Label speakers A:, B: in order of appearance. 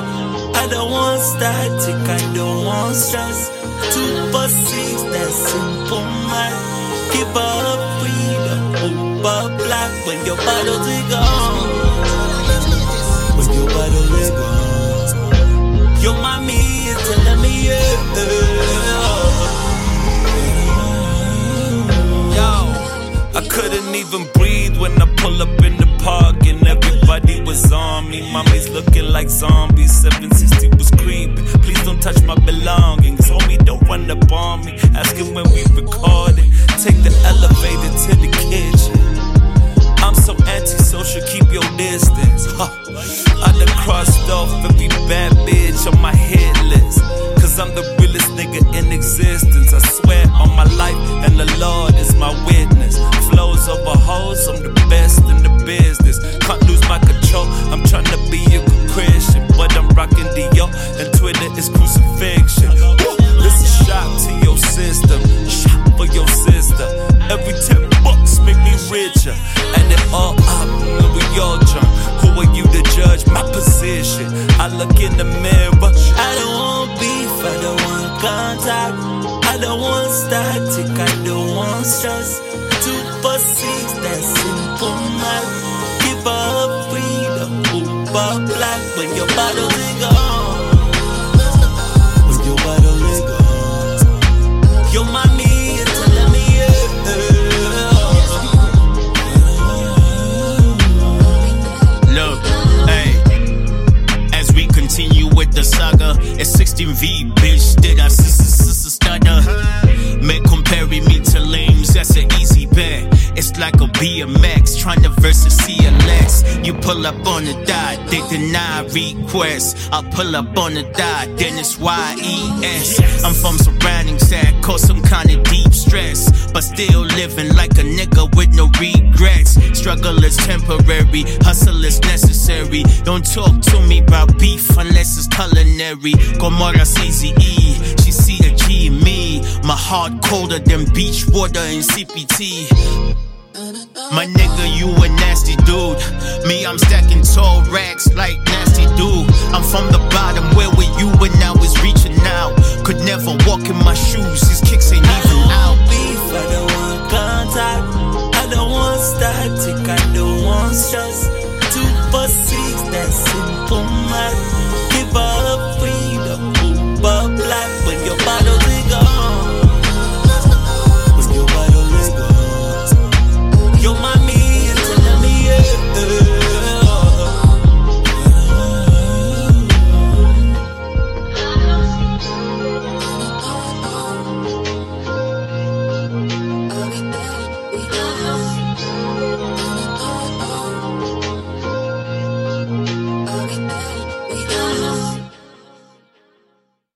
A: I don't want static, I don't want stress. 2 for 6, that's simple man. Keep her freedom, over black. When your bottles are gone, when your bottles are gone, your mommy is telling me I couldn't even breathe when I pull up in the park and everybody was on me. Mommy's looking like zombies, 760 was creeping. Please don't touch my belongings, homie, don't run up on me. Asking when we recorded, take the elevator to the kitchen. I'm so antisocial, keep your distance. I done crossed off every bad bitch on my hit list, cause I'm the realest nigga in existence. I swear on my life and the Lord is my witness. Flows over hoes, I'm the best in the business. Can't lose my control, I'm tryna be a good Christian, but I'm rocking Dior and Twitter is crucifixion. This is shot to your system, shot for your sister. Every 10 bucks make me richer, and it all up when we all drunk. Who are you to judge my position? I look in the mirror, I don't want beef, I don't want contact, I don't want static, I don't want stress. 2 for 6, that's simple man. Give her freedom, over black. When your bottle is gone, when your bottle is gone, your mommy is telling me
B: Look, hey, as we continue with the saga, it's 16V, bitch, did I stutter? Man comparing me to lames, that's an easy bet. It's like a BMX, trying to versus CLX. You pull up on the dot, they deny requests. I pull up on the dot, then it's YES. I'm from surroundings that cause some kind of deep stress, but still living like a nigga with no regrets. Struggle is temporary, hustle is necessary. Don't talk to me about beef unless it's culinary. Gomorrah CZE, she see a G in me. My heart colder than beach water in CPT. My nigga, you a nasty dude. Me, I'm stacking tall racks like nasty dude. I'm from the bottom, where were you when I was reaching out? Could never walk in my shoes, these kicks ain't even out.
A: Beef, I don't want contact, I don't want static, I don't want stress.